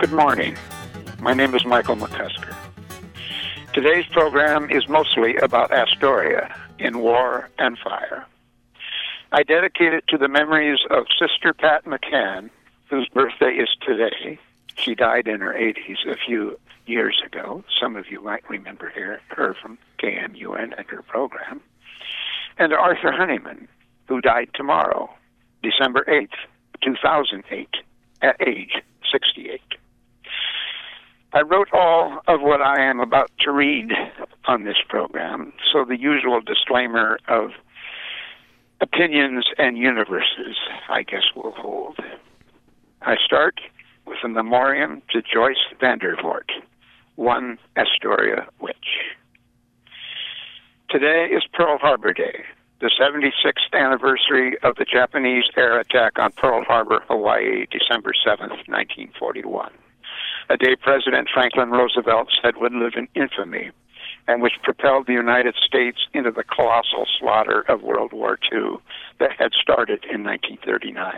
Good morning. My name is Michael McCusker. Today's program is mostly about Astoria in War and Fire. I dedicate it to the memories of Sister Pat McCann, whose birthday is today. She died in her 80s a few years ago. Some of you might remember her from KMUN and her program. And Arthur Honeyman, who died tomorrow, December 8th, 2008, at age 68. I wrote all of what I am about to read on this program, so the usual disclaimer of opinions and universes, I guess, will hold. I start with a memoriam to Joyce Vandervoort, one Astoria witch. Today is Pearl Harbor Day, the 76th anniversary of the Japanese air attack on Pearl Harbor, Hawaii, December 7th, 1941. A day President Franklin Roosevelt said would live in infamy, and which propelled the United States into the colossal slaughter of World War II that had started in 1939.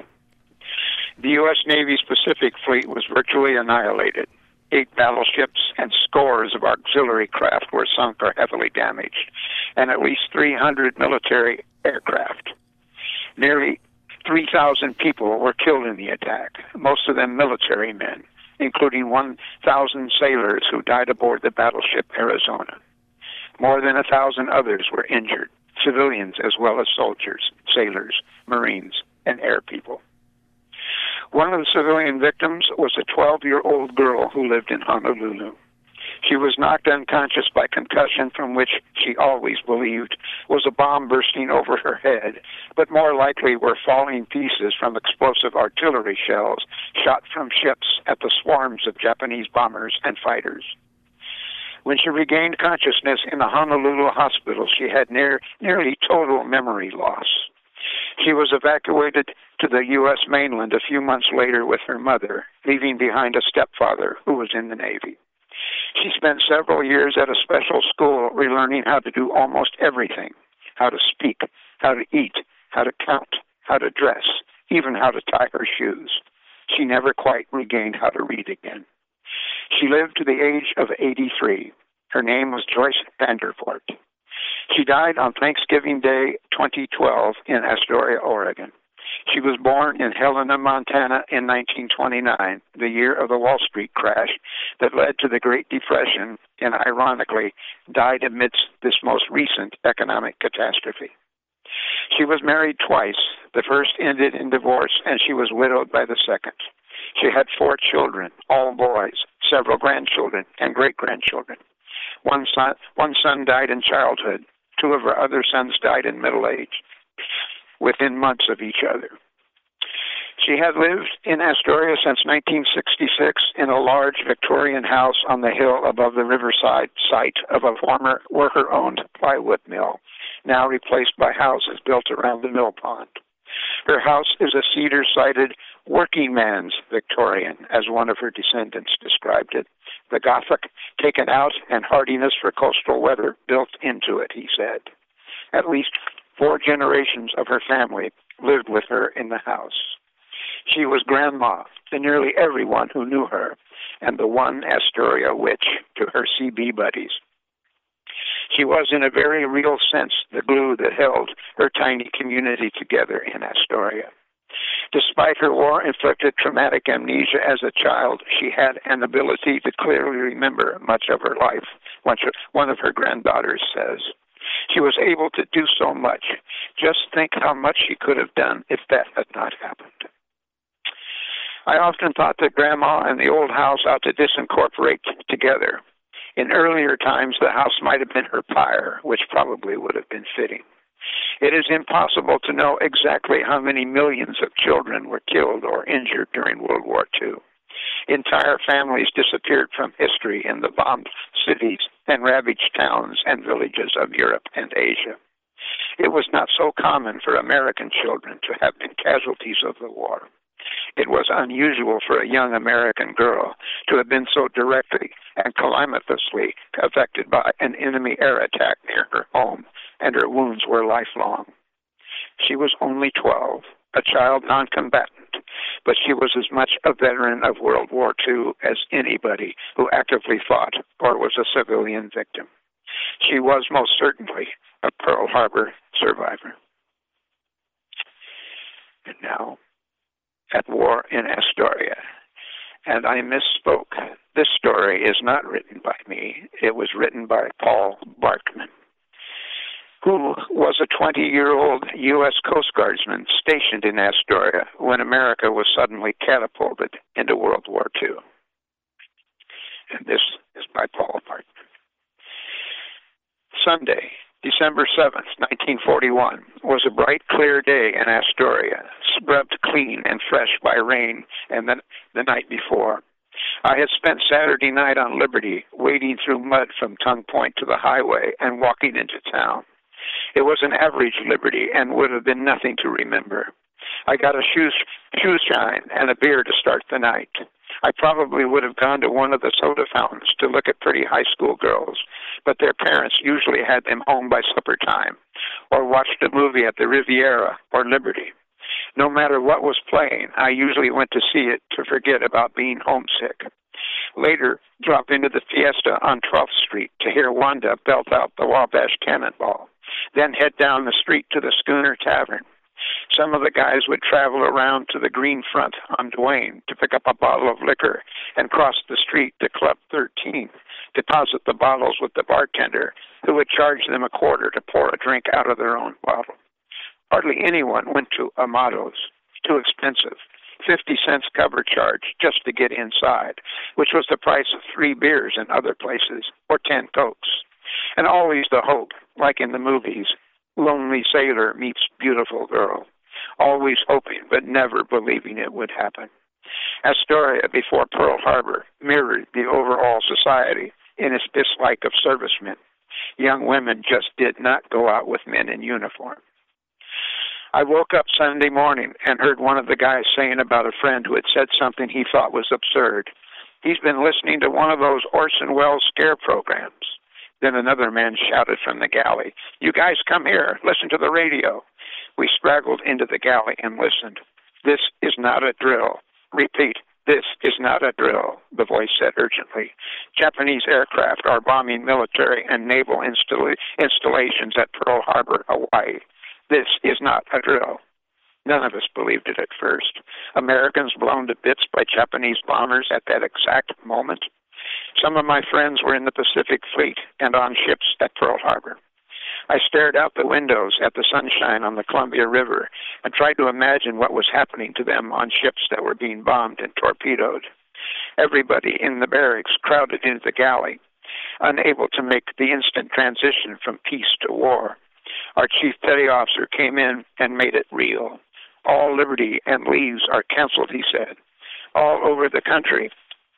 The U.S. Navy's Pacific Fleet was virtually annihilated. 8 battleships and scores of auxiliary craft were sunk or heavily damaged, and at least 300 military aircraft. Nearly 3,000 people were killed in the attack, most of them military men, including 1,000 sailors who died aboard the battleship Arizona. More than 1,000 others were injured, civilians as well as soldiers, sailors, Marines, and air people. One of the civilian victims was a 12-year-old girl who lived in Honolulu. She was knocked unconscious by concussion from which she always believed was a bomb bursting over her head, but more likely were falling pieces from explosive artillery shells shot from ships at the swarms of Japanese bombers and fighters. When she regained consciousness in the Honolulu hospital, she had nearly total memory loss. She was evacuated to the U.S. mainland a few months later with her mother, leaving behind a stepfather who was in the Navy. She spent several years at a special school relearning how to do almost everything: how to speak, how to eat, how to count, how to dress, even how to tie her shoes. She never quite regained how to read again. She lived to the age of 83. Her name was Joyce Vandervoort. She died on Thanksgiving Day 2012 in Astoria, Oregon. She was born in Helena, Montana in 1929, the year of the Wall Street crash that led to the Great Depression, and ironically died amidst this most recent economic catastrophe. She was married twice. The first ended in divorce, and she was widowed by the second. She had 4 children, all boys, several grandchildren, and great-grandchildren. One son died in childhood. 2 of her other sons died in middle age, within months of each other. She had lived in Astoria since 1966 in a large Victorian house on the hill above the riverside site of a former worker-owned plywood mill, now replaced by houses built around the mill pond. Her house is a cedar-sided working man's Victorian, as one of her descendants described it. The Gothic taken out and hardiness for coastal weather built into it, he said. At least 4 generations of her family lived with her in the house. She was grandma to nearly everyone who knew her, and the one Astoria witch to her CB buddies. She was, in a very real sense, the glue that held her tiny community together in Astoria. Despite her war-inflicted traumatic amnesia as a child, she had an ability to clearly remember much of her life, one of her granddaughters says. She was able to do so much. Just think how much she could have done if that had not happened. I often thought that Grandma and the old house ought to disincorporate together. In earlier times, the house might have been her pyre, which probably would have been fitting. It is impossible to know exactly how many millions of children were killed or injured during World War II. Entire families disappeared from history in the bombed cities and ravaged towns and villages of Europe and Asia. It was not so common for American children to have been casualties of the war. It was unusual for a young American girl to have been so directly and calamitously affected by an enemy air attack near her home, and her wounds were lifelong. She was only 12, a child non-combatant, but she was as much a veteran of World War II as anybody who actively fought or was a civilian victim. She was most certainly a Pearl Harbor survivor. And now, at war in Astoria. And I misspoke. This story is not written by me. It was written by Paul Barkman, who was a 20-year-old U.S. Coast Guardsman stationed in Astoria when America was suddenly catapulted into World War II. And this is by Paul Barkman. Sunday, December 7th, 1941, was a bright, clear day in Astoria, scrubbed clean and fresh by rain and the night before. I had spent Saturday night on Liberty, wading through mud from Tongue Point to the highway and walking into town. It was an average Liberty and would have been nothing to remember. I got a shoe shine and a beer to start the night. I probably would have gone to one of the soda fountains to look at pretty high school girls, but their parents usually had them home by supper time, or watched a movie at the Riviera or Liberty. No matter what was playing, I usually went to see it to forget about being homesick. Later, drop into the Fiesta on 12th Street to hear Wanda belt out the Wabash Cannonball, then head down the street to the Schooner Tavern. Some of the guys would travel around to the Green Front on Duane to pick up a bottle of liquor and cross the street to Club 13, deposit the bottles with the bartender, who would charge them a quarter to pour a drink out of their own bottle. Hardly anyone went to Amato's. Too expensive. 50 cents cover charge just to get inside, which was the price of 3 beers in other places, or 10 Cokes. And always the hope, like in the movies, lonely sailor meets beautiful girl, always hoping but never believing it would happen. Astoria before Pearl Harbor mirrored the overall society in its dislike of servicemen. Young women just did not go out with men in uniform. I woke up Sunday morning and heard one of the guys saying about a friend who had said something he thought was absurd. He's been listening to one of those Orson Welles scare programs. Then another man shouted from the galley, "You guys come here, listen to the radio." We straggled into the galley and listened. "This is not a drill. Repeat, this is not a drill," the voice said urgently. "Japanese aircraft are bombing military and naval installations at Pearl Harbor, Hawaii. This is not a drill." None of us believed it at first. Americans blown to bits by Japanese bombers at that exact moment. Some of my friends were in the Pacific Fleet and on ships at Pearl Harbor. I stared out the windows at the sunshine on the Columbia River and tried to imagine what was happening to them on ships that were being bombed and torpedoed. Everybody in the barracks crowded into the galley, unable to make the instant transition from peace to war. Our chief petty officer came in and made it real. All liberty and leaves are canceled, he said. All over the country,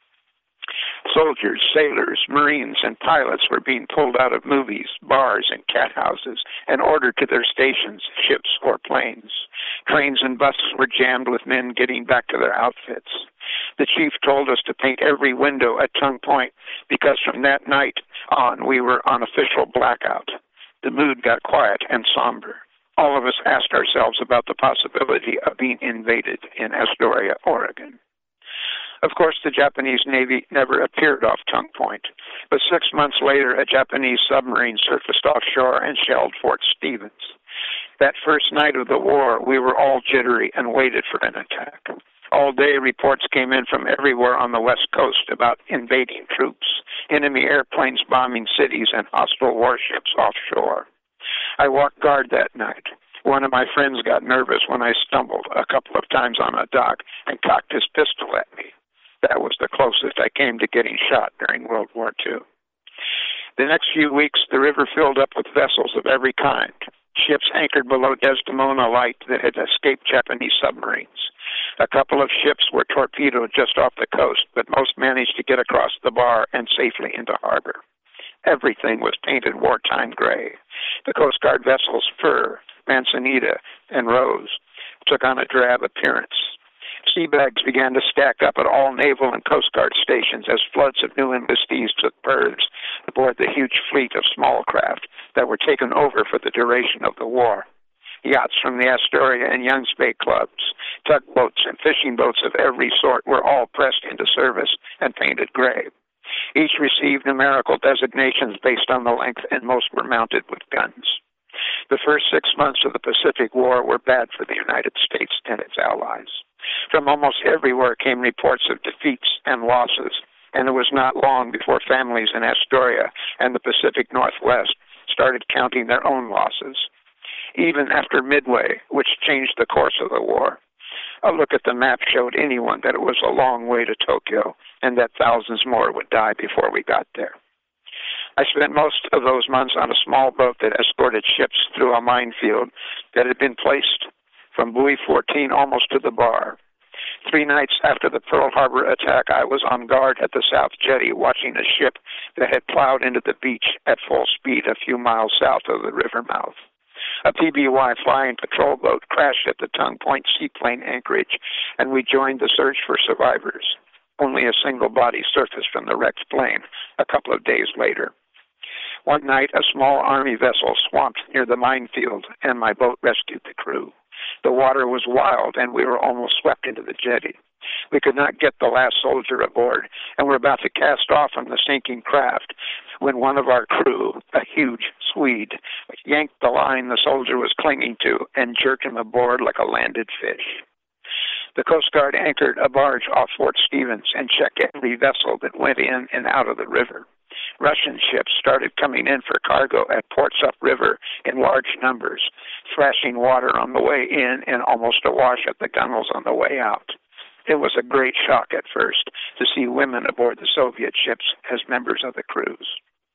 soldiers, sailors, Marines, and pilots were being pulled out of movies, bars, and cat houses and ordered to their stations, ships, or planes. Trains and buses were jammed with men getting back to their outfits. The chief told us to paint every window at Tongue Point because from that night on we were on official blackout. The mood got quiet and somber. All of us asked ourselves about the possibility of being invaded in Astoria, Oregon. Of course, the Japanese Navy never appeared off Tongue Point, but 6 months later, a Japanese submarine surfaced offshore and shelled Fort Stevens. That first night of the war, we were all jittery and waited for an attack. All day, reports came in from everywhere on the West Coast about invading troops, enemy airplanes bombing cities, and hostile warships offshore. I walked guard that night. One of my friends got nervous when I stumbled a couple of times on a dock and cocked his pistol at me. That was the closest I came to getting shot during World War II. The next few weeks, the river filled up with vessels of every kind. Ships anchored below Desdemona Light that had escaped Japanese submarines. A couple of ships were torpedoed just off the coast, but most managed to get across the bar and safely into harbor. Everything was painted wartime gray. The Coast Guard vessels Fur, Manzanita, and Rose took on a drab appearance. Sea bags began to stack up at all naval and Coast Guard stations as floods of new enlistees took berths aboard the huge fleet of small craft that were taken over for the duration of the war. Yachts from the Astoria and Youngs Bay clubs, tugboats and fishing boats of every sort were all pressed into service and painted gray. Each received numerical designations based on the length, and most were mounted with guns. The first 6 months of the Pacific War were bad for the United States and its allies. From almost everywhere came reports of defeats and losses, and it was not long before families in Astoria and the Pacific Northwest started counting their own losses. Even after Midway, which changed the course of the war, a look at the map showed anyone that it was a long way to Tokyo and that thousands more would die before we got there. I spent most of those months on a small boat that escorted ships through a minefield that had been placed from buoy 14 almost to the bar. 3 nights after the Pearl Harbor attack, I was on guard at the South Jetty watching a ship that had plowed into the beach at full speed a few miles south of the river mouth. A PBY flying patrol boat crashed at the Tongue Point seaplane anchorage, and we joined the search for survivors. Only a single body surfaced from the wrecked plane a couple of days later. One night, a small Army vessel swamped near the minefield, and my boat rescued the crew. The water was wild, and we were almost swept into the jetty. We could not get the last soldier aboard, and were about to cast off from the sinking craft when one of our crew, a huge Swede, yanked the line the soldier was clinging to and jerked him aboard like a landed fish. The Coast Guard anchored a barge off Fort Stevens and checked every vessel that went in and out of the river. Russian ships started coming in for cargo at ports upriver in large numbers, thrashing water on the way in and almost awash at the gunwales on the way out. It was a great shock at first to see women aboard the Soviet ships as members of the crews.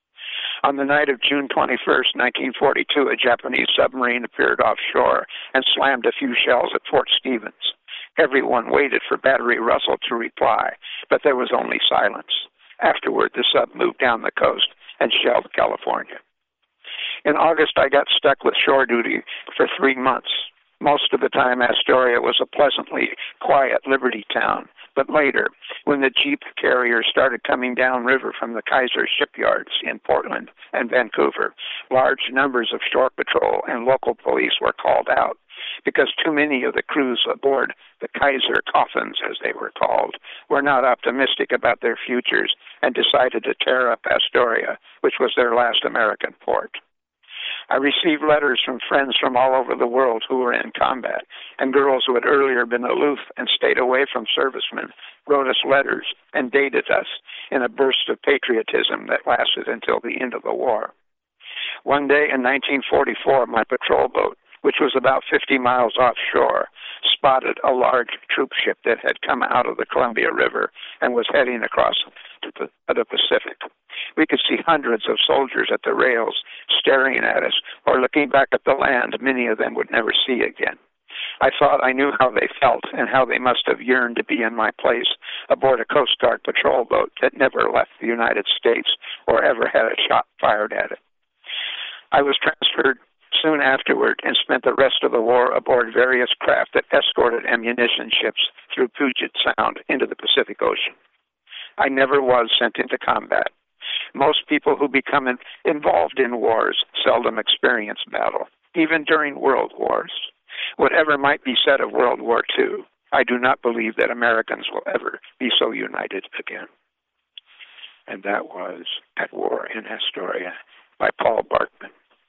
On the night of June 21st, 1942, a Japanese submarine appeared offshore and slammed a few shells at Fort Stevens. Everyone waited for Battery Russell to reply, but there was only silence. Afterward, the sub moved down the coast and shelled California. In August, I got stuck with shore duty for 3 months. Most of the time, Astoria was a pleasantly quiet Liberty town. But later, when the jeep carriers started coming downriver from the Kaiser shipyards in Portland and Vancouver, large numbers of shore patrol and local police were called out because too many of the crews aboard the Kaiser coffins, as they were called, were not optimistic about their futures and decided to tear up Astoria, which was their last American port. I received letters from friends from all over the world who were in combat, and girls who had earlier been aloof and stayed away from servicemen wrote us letters and dated us in a burst of patriotism that lasted until the end of the war. One day in 1944, my patrol boat, which was about 50 miles offshore, spotted a large troop ship that had come out of the Columbia River and was heading across to the Pacific. We could see hundreds of soldiers at the rails staring at us or looking back at the land many of them would never see again. I thought I knew how they felt and how they must have yearned to be in my place aboard a Coast Guard patrol boat that never left the United States or ever had a shot fired at it. I was transferred soon afterward and spent the rest of the war aboard various craft that escorted ammunition ships through Puget Sound into the Pacific Ocean. I never was sent into combat. Most people who become involved in wars seldom experience battle, even during world wars. Whatever might be said of World War II, I do not believe that Americans will ever be so united again. And that was At War in Astoria by Paul Barkman,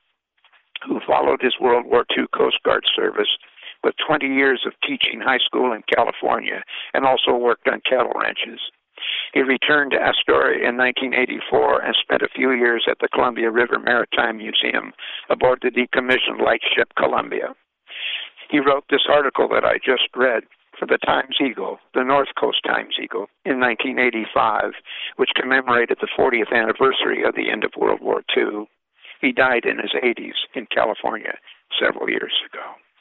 who followed his World War II Coast Guard service with 20 years of teaching high school in California and also worked on cattle ranches. He returned to Astoria in 1984 and spent a few years at the Columbia River Maritime Museum aboard the decommissioned lightship Columbia. He wrote this article that I just read for the Times Eagle, the North Coast Times Eagle, in 1985, which commemorated the 40th anniversary of the end of World War II. He died in his 80s in California several years ago.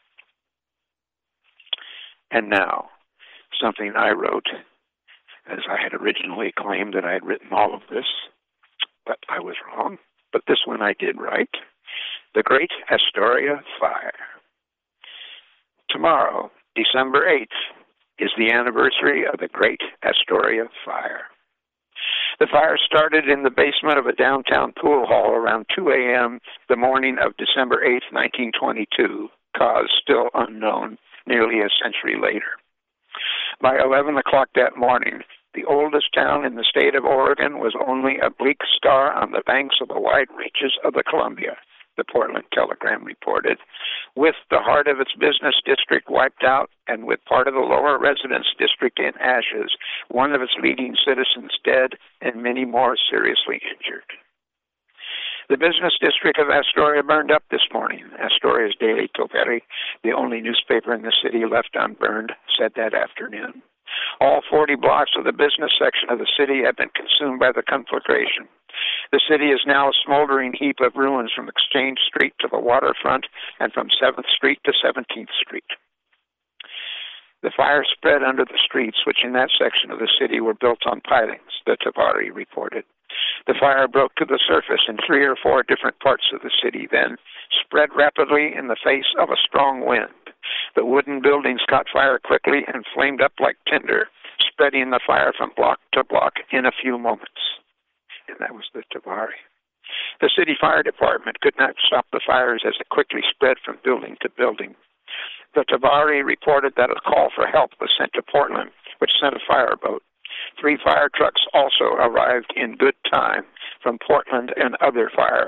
And now, something I wrote, as I had originally claimed that I had written all of this, but I was wrong. But this one I did right. The Great Astoria Fire. Tomorrow, December 8th, is the anniversary of the Great Astoria Fire. The fire started in the basement of a downtown pool hall around 2 a.m. the morning of December 8th, 1922. cause still unknown nearly a century later. By 11 o'clock that morning, the oldest town in the state of Oregon was only a bleak star on the banks of the wide reaches of the Columbia, the Portland Telegram reported, with the heart of its business district wiped out and with part of the lower residence district in ashes, one of its leading citizens dead and many more seriously injured. The business district of Astoria burned up this morning. Astoria's Daily Toveri, the only newspaper in the city left unburned, said that afternoon. All 40 blocks of the business section of the city have been consumed by the conflagration. The city is now a smoldering heap of ruins from Exchange Street to the waterfront and from 7th Street to 17th Street. The fire spread under the streets, which in that section of the city were built on pilings, the Toveri reported. The fire broke to the surface in 3 or 4 different parts of the city, then spread rapidly in the face of a strong wind. The wooden buildings caught fire quickly and flamed up like tinder, spreading the fire from block to block in a few moments. And that was the Toveri. The city fire department could not stop the fires as it quickly spread from building to building. The Toveri reported that a call for help was sent to Portland, which sent a fireboat. 3 fire trucks also arrived in good time from Portland, and other fire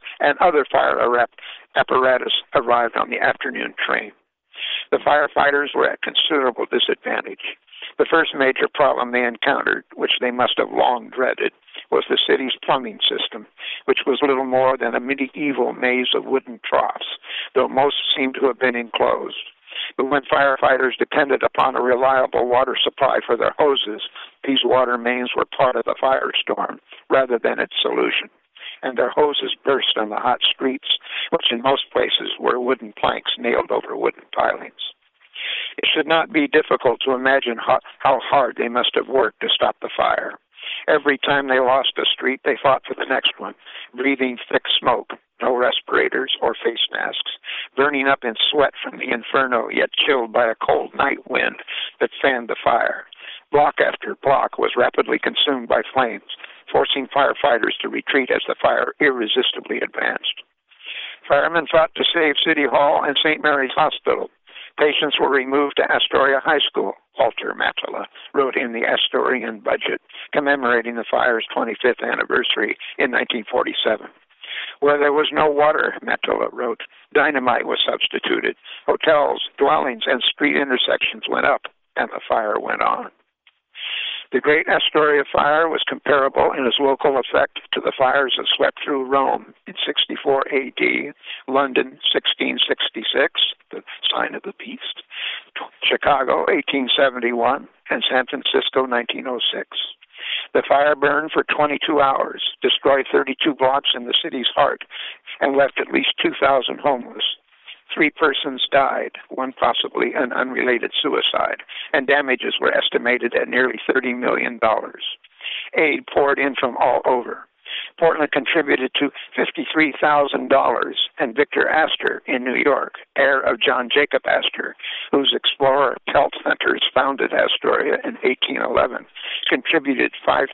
apparatus arrived on the afternoon train. The firefighters were at considerable disadvantage. The first major problem they encountered, which they must have long dreaded, was the city's plumbing system, which was little more than a medieval maze of wooden troughs, though most seemed to have been enclosed. But when firefighters depended upon a reliable water supply for their hoses, these water mains were part of the firestorm rather than its solution, and their hoses burst on the hot streets, which in most places were wooden planks nailed over wooden pilings. It should not be difficult to imagine how hard they must have worked to stop the fire. Every time they lost a street, they fought for the next one, breathing thick smoke, no respirators or face masks, burning up in sweat from the inferno, yet chilled by a cold night wind that fanned the fire. Block after block was rapidly consumed by flames, forcing firefighters to retreat as the fire irresistibly advanced. Firemen fought to save City Hall and St. Mary's Hospital. Patients were removed to Astoria High School, Walter Matala wrote in the Astorian Budget, commemorating the fire's 25th anniversary in 1947. Where there was no water, Matala wrote, dynamite was substituted. Hotels, dwellings, and street intersections went up, and the fire went on. The Great Astoria Fire was comparable in its local effect to the fires that swept through Rome in 64 A.D., London 1666, the sign of the beast, Chicago 1871, and San Francisco 1906. The fire burned for 22 hours, destroyed 32 blocks in the city's heart, and left at least 2,000 homeless. 3 persons died, one possibly an unrelated suicide, and damages were estimated at nearly $30 million. Aid poured in from all over. Portland contributed to $53,000, and Victor Astor in New York, heir of John Jacob Astor, whose explorer Pelt Hunters founded Astoria in 1811, contributed $5,000,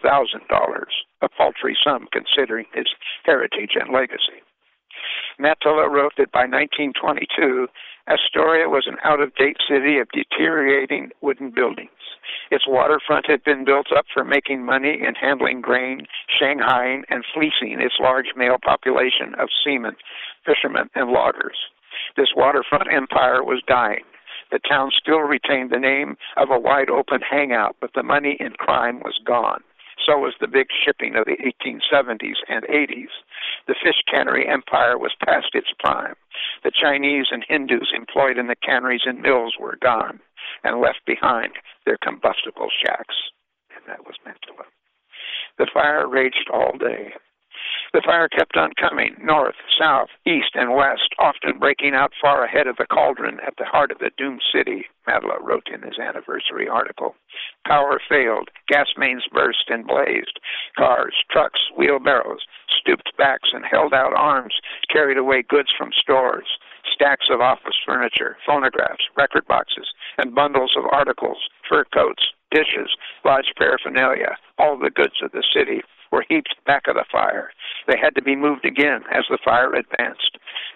a paltry sum considering his heritage and legacy. Matala wrote that by 1922, Astoria was an out-of-date city of deteriorating wooden buildings. Its waterfront had been built up for making money and handling grain, shanghaiing, and fleecing its large male population of seamen, fishermen, and loggers. This waterfront empire was dying. The town still retained the name of a wide-open hangout, but the money in crime was gone. So was the big shipping of the 1870s and 80s. The fish cannery empire was past its prime. The Chinese and Hindus employed in the canneries and mills were gone and left behind their combustible shacks. And that was Matala. The fire raged all day. The fire kept on coming, north, south, east, and west, often breaking out far ahead of the cauldron at the heart of the doomed city, Matala wrote in his anniversary article. Power failed, gas mains burst and blazed. Cars, trucks, wheelbarrows, stooped backs and held out arms carried away goods from stores, stacks of office furniture, phonographs, record boxes, and bundles of articles, fur coats, dishes, lodge paraphernalia, all the goods of the city were heaped back of the fire. They had to be moved again as the fire advanced.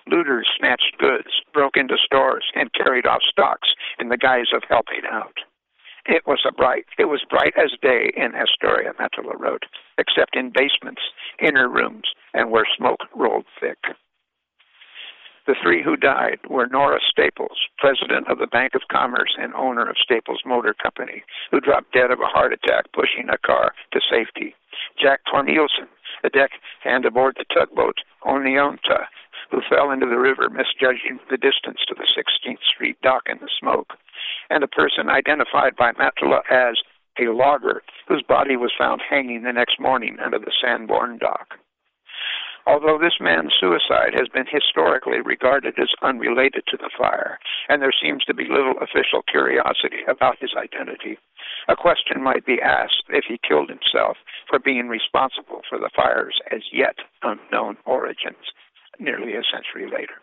Looters snatched goods, broke into stores, and carried off stocks in the guise of helping out. It was bright as day in Astoria, Metala wrote, except in basements, inner rooms, and where smoke rolled thick. The three who died were Nora Staples, president of the Bank of Commerce and owner of Staples Motor Company, who dropped dead of a heart attack pushing a car to safety. Jack Cornelison, a deckhand aboard the tugboat Oneonta, who fell into the river misjudging the distance to the 16th Street dock in the smoke, and a person identified by Metala as a logger whose body was found hanging the next morning under the Sanborn dock. Although this man's suicide has been historically regarded as unrelated to the fire, and there seems to be little official curiosity about his identity, a question might be asked if he killed himself for being responsible for the fire's as yet unknown origins nearly a century later.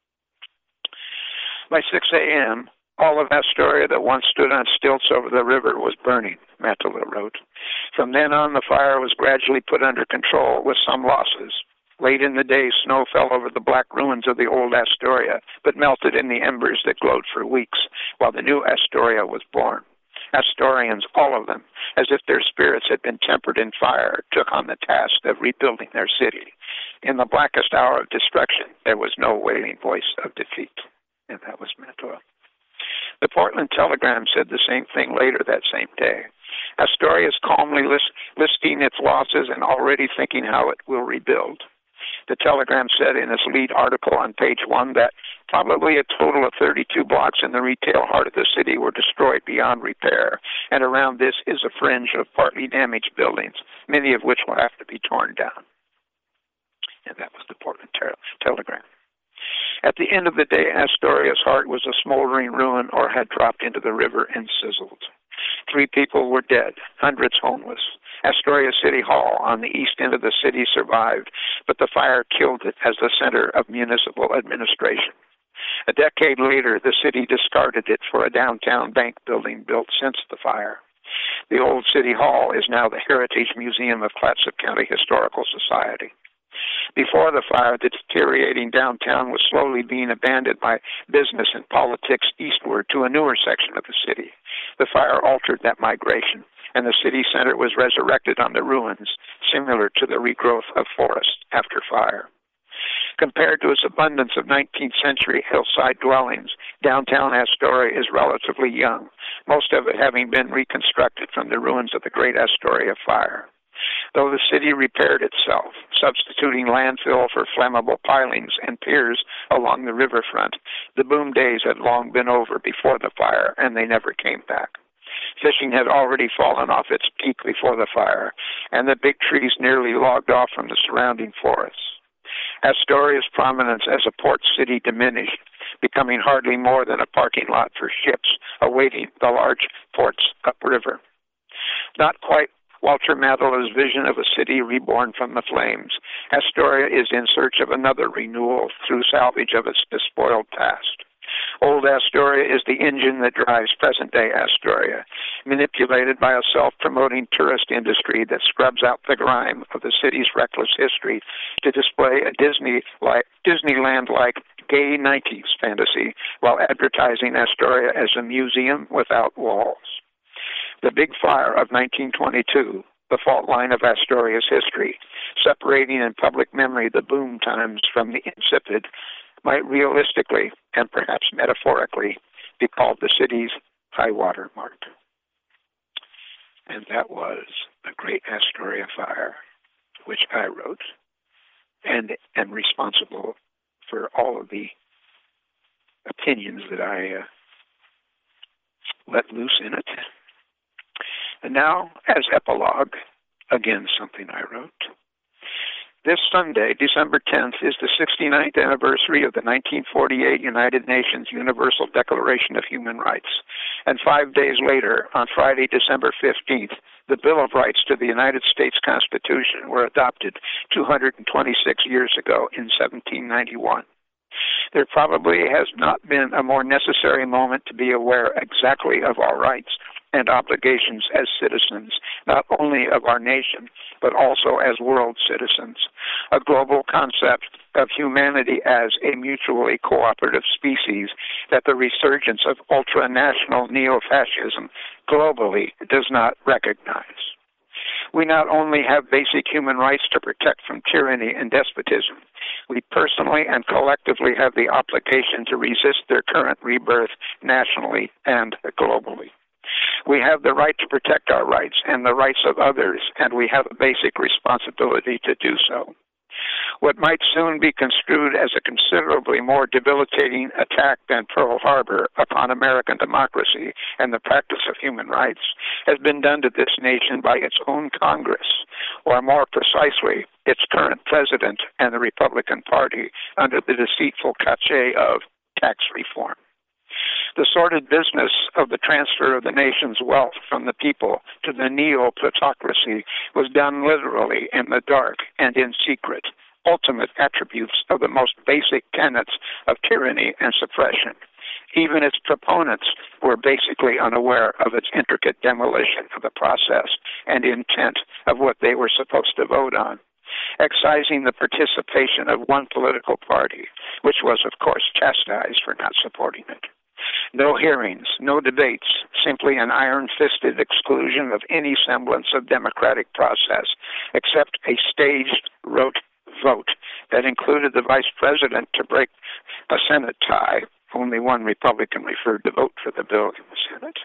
By 6 a.m., all of Astoria that once stood on stilts over the river was burning, Metala wrote. From then on, the fire was gradually put under control with some losses. Late in the day, snow fell over the black ruins of the old Astoria, but melted in the embers that glowed for weeks, while the new Astoria was born. Astorians, all of them, as if their spirits had been tempered in fire, took on the task of rebuilding their city. In the blackest hour of destruction, there was no wailing voice of defeat. And that was Metala. The Portland Telegram said the same thing later that same day. Astoria is calmly listing its losses and already thinking how it will rebuild. The Telegram said in its lead article on page 1 that probably a total of 32 blocks in the retail heart of the city were destroyed beyond repair, and around this is a fringe of partly damaged buildings, many of which will have to be torn down. And that was the Portland Telegram. At the end of the day, Astoria's heart was a smoldering ruin or had dropped into the river and sizzled. 3 people were dead, hundreds homeless. Astoria City Hall on the east end of the city survived, but the fire killed it as the center of municipal administration. A decade later, the city discarded it for a downtown bank building built since the fire. The old City Hall is now the Heritage Museum of Clatsop County Historical Society. Before the fire, the deteriorating downtown was slowly being abandoned by business and politics eastward to a newer section of the city. The fire altered that migration, and the city center was resurrected on the ruins, similar to the regrowth of forest after fire. Compared to its abundance of 19th century hillside dwellings, downtown Astoria is relatively young, most of it having been reconstructed from the ruins of the Great Astoria Fire. Though the city repaired itself, substituting landfill for flammable pilings and piers along the riverfront, the boom days had long been over before the fire, and they never came back. Fishing had already fallen off its peak before the fire, and the big trees nearly logged off from the surrounding forests. Astoria's prominence as a port city diminished, becoming hardly more than a parking lot for ships awaiting the large ports upriver. Not quite Walter Metala's vision of a city reborn from the flames, Astoria is in search of another renewal through salvage of its despoiled past. Old Astoria is the engine that drives present-day Astoria, manipulated by a self-promoting tourist industry that scrubs out the grime of the city's reckless history to display a Disneyland-like gay 90s fantasy while advertising Astoria as a museum without walls. The Big Fire of 1922, the fault line of Astoria's history, separating in public memory the boom times from the insipid, might realistically and perhaps metaphorically be called the city's high water mark. And that was the Great Astoria Fire, which I wrote and am responsible for all of the opinions that I let loose in it. And now, as epilogue, again something I wrote. This Sunday, December 10th, is the 69th anniversary of the 1948 United Nations Universal Declaration of Human Rights. And 5 days later, on Friday, December 15th, the Bill of Rights to the United States Constitution were adopted 226 years ago in 1791. There probably has not been a more necessary moment to be aware exactly of our rights and obligations as citizens, not only of our nation, but also as world citizens. A global concept of humanity as a mutually cooperative species that the resurgence of ultranational neo-fascism globally does not recognize. We not only have basic human rights to protect from tyranny and despotism, we personally and collectively have the obligation to resist their current rebirth nationally and globally. We have the right to protect our rights and the rights of others, and we have a basic responsibility to do so. What might soon be construed as a considerably more debilitating attack than Pearl Harbor upon American democracy and the practice of human rights has been done to this nation by its own Congress, or more precisely, its current president and the Republican Party under the deceitful cachet of tax reform. The sordid business of the transfer of the nation's wealth from the people to the neo-plutocracy was done literally in the dark and in secret, ultimate attributes of the most basic tenets of tyranny and suppression. Even its proponents were basically unaware of its intricate demolition of the process and intent of what they were supposed to vote on, excising the participation of one political party, which was, of course, chastised for not supporting it. No hearings, no debates, simply an iron-fisted exclusion of any semblance of democratic process, except a staged, rote vote that included the vice president to break a Senate tie. Only one Republican refused to vote for the bill in the Senate.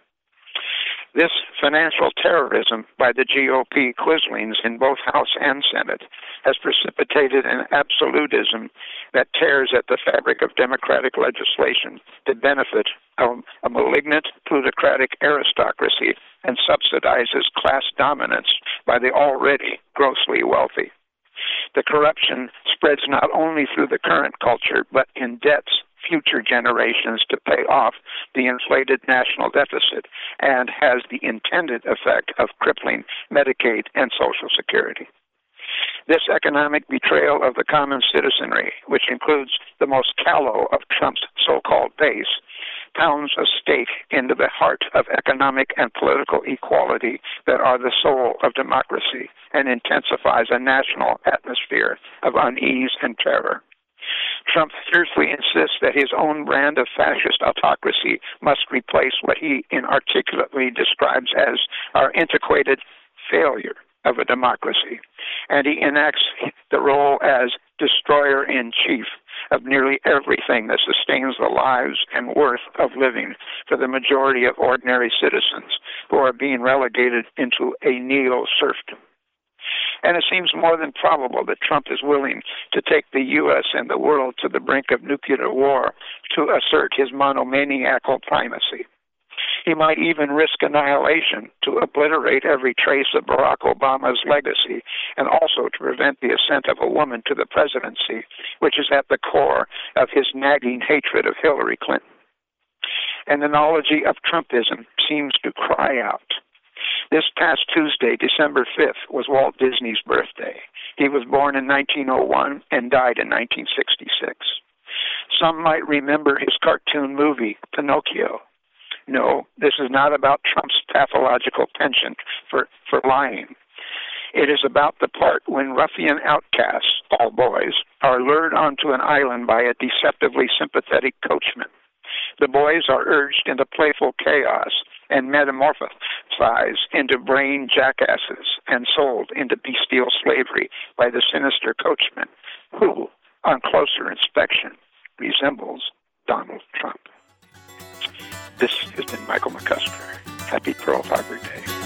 This financial terrorism by the GOP quislings in both House and Senate has precipitated an absolutism that tears at the fabric of democratic legislation to benefit a malignant plutocratic aristocracy and subsidizes class dominance by the already grossly wealthy. The corruption spreads not only through the current culture, but in debts future generations to pay off the inflated national deficit, and has the intended effect of crippling Medicaid and Social Security. This economic betrayal of the common citizenry, which includes the most callow of Trump's so-called base, pounds a stake into the heart of economic and political equality that are the soul of democracy, and intensifies a national atmosphere of unease and terror. Trump fiercely insists that his own brand of fascist autocracy must replace what he inarticulately describes as our antiquated failure of a democracy, and he enacts the role as destroyer-in-chief of nearly everything that sustains the lives and worth of living for the majority of ordinary citizens who are being relegated into a neo-serfdom. And it seems more than probable that Trump is willing to take the U.S. and the world to the brink of nuclear war to assert his monomaniacal primacy. He might even risk annihilation to obliterate every trace of Barack Obama's legacy, and also to prevent the ascent of a woman to the presidency, which is at the core of his nagging hatred of Hillary Clinton. An analogy of Trumpism seems to cry out. This past Tuesday, December 5th, was Walt Disney's birthday. He was born in 1901 and died in 1966. Some might remember his cartoon movie, Pinocchio. No, this is not about Trump's pathological penchant for lying. It is about the part when ruffian outcasts, all boys, are lured onto an island by a deceptively sympathetic coachman. The boys are urged into playful chaos and metamorphosized into brain jackasses and sold into bestial slavery by the sinister coachman, who, on closer inspection, resembles Donald Trump. This has been Michael McCusker. Happy Pearl Harbor Day.